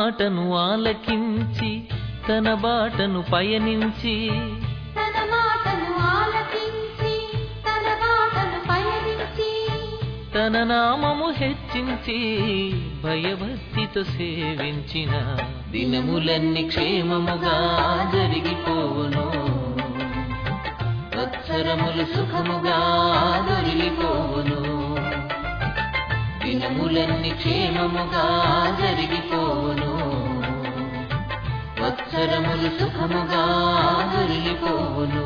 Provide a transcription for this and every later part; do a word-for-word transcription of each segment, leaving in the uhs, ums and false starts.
మాటను ఆలకించి తన బాటను పయనించి తన మాటను ఆలకించి తన బాటను పయనించి తన నామము హెచ్చించి భయభక్తితో సేవించిన దినములన్నీ క్షేమముగా జరిగిపోవును. వత్సరములు సుఖముగా దొరికిపోవును. దినములన్నీ క్షేమముగా జరిగిపోవును. వత్సరములు సుఖముగా దొరికిపోవును.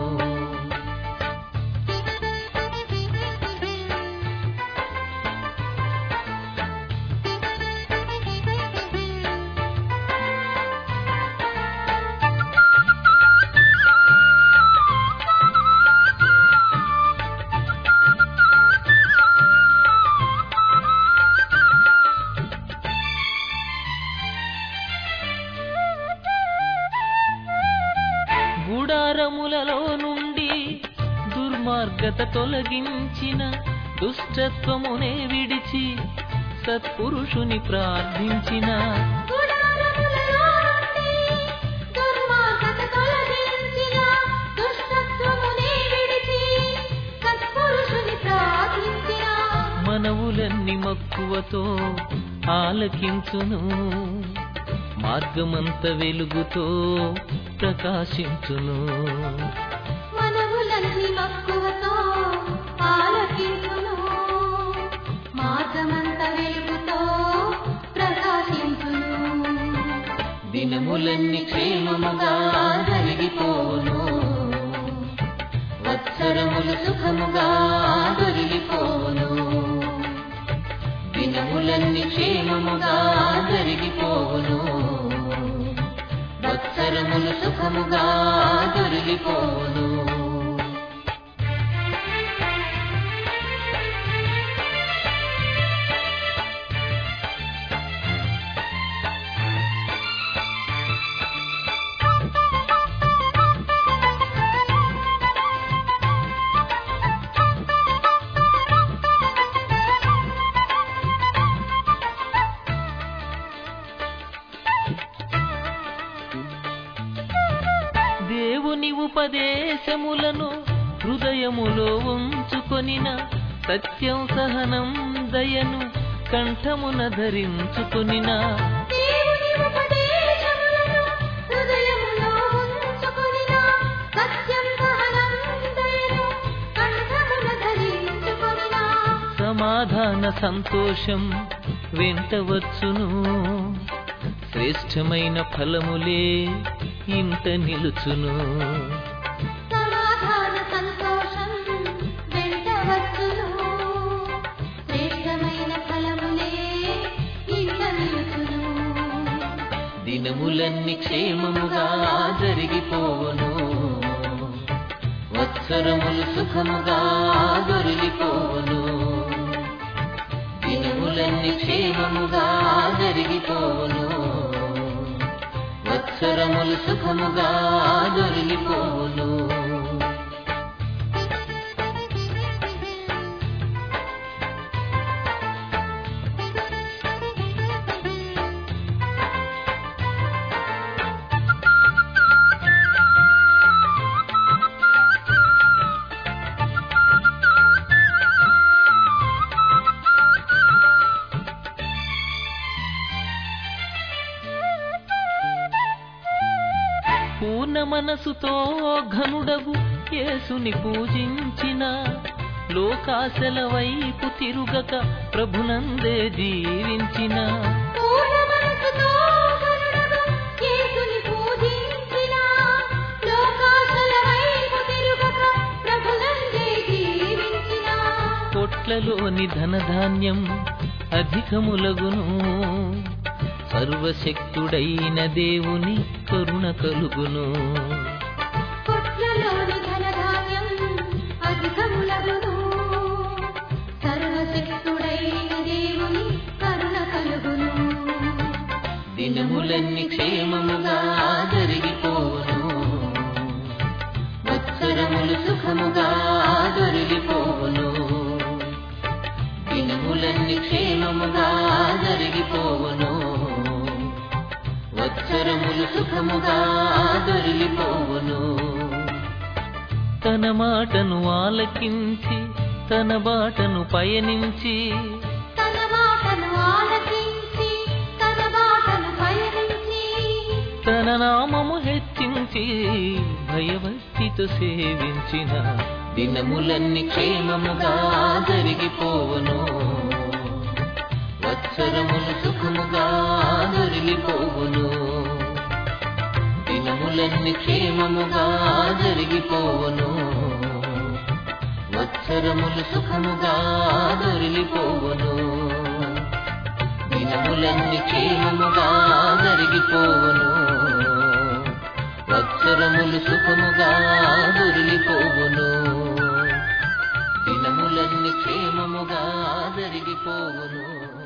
గుడారములలో నుండి దుర్మార్గత తొలగించిన దుష్టత్వమునే విడిచి సత్పురుషుని ప్రార్థించిన గుడారములలో నుండి దుర్మార్గత తొలగించిన దుష్టత్వమునే విడిచి సత్పురుషుని ప్రార్థించిన మనవులన్నీ మక్కువతో ఆలకించును. మార్గమంత వెలుగుతో ప్రకాశించును. మనవులన్నీ మక్కువతో ఆలకించును. మార్గమంత వెలుగుతో ప్రకాశించును. దినములన్నీ క్షేమముగా జరిగిపోవును. వత్సరములు సుఖముగా దొరికిపోవును. దినములన్నీ క్షేమముగా జరిగిపోవును. వత్సరములు సుఖముగా దొరికిపోవును. దేవుని ఉపదేశములను హృదయములో ఉంచుకొనిన సత్యం సహనం దయను కంఠమున ధరించుకొనిన దేవుని ఉపదేశములను హృదయములో ఉంచుకొనిన సత్యం సహనం దయను కంఠమున ధరించుకొనిన సమాధాన సంతోషం వెంట వచ్చును. శ్రేష్టమైన ఫలములే ఇంట నిలుచును. సమాధాన సంతోషం వెంట వచ్చును. శ్రేష్టమైన ఫలములే ఇంట నిలుచును. దినములన్నీ క్షేమముగా జరిగిపోవును. వత్సరములు సుఖముగా దొరికిపోవును. దినములన్నీ క్షేమముగా జరిగిపోవును. వత్సరములు సుఖముగా దొరికిపోవును. పూర్ణ మనసుతో ఘనుడగు యేసుని పూజించిన లోకాశల వైపు తిరుగక ప్రభునందే జీవించిన పూర్ణ మనసుతో ఘనుడగు యేసుని పూజించిన లోకాశల వైపు తిరుగక ప్రభునందే జీవించిన కొట్లలోని ధనధాన్యం అధికములగును. సర్వశక్తుడైన దేవుని కరుణ కలుగును. కొట్లలోని ధనధాన్యం అధికములగును. సర్వశక్తుడైన దేవుని కరుణ కలుగును. దినములన్నీ క్షేమముగా జరిగిపోవును. వత్సరములు సుఖముగా దొరికిపోవును. దినములన్నీ క్షేమముగా జరిగిపోవును. సంవత్సరములు సుఖముగా దొరికిపోవును. తన మాటను ఆలకించి తన బాటను పయనించి తన మాటను ఆలకించి తన బాటను పయనించి తన నామము హెచ్చించి భయభక్తితో సేవించిన దినములన్నీ క్షేమముగా జరిగిపోవును. వత్సరములు సుఖముగా దొరికిపోవును. దినములన్నీ క్షేమముగా జరిగిపోవును. వత్సరములు సుఖముగా దొరికిపోవును. దినములన్నీ క్షేమముగా జరిగిపోవును. వత్సరములు సుఖముగా దొరికిపోవును. దినములన్నీ క్షేమముగా జరిగిపోవును.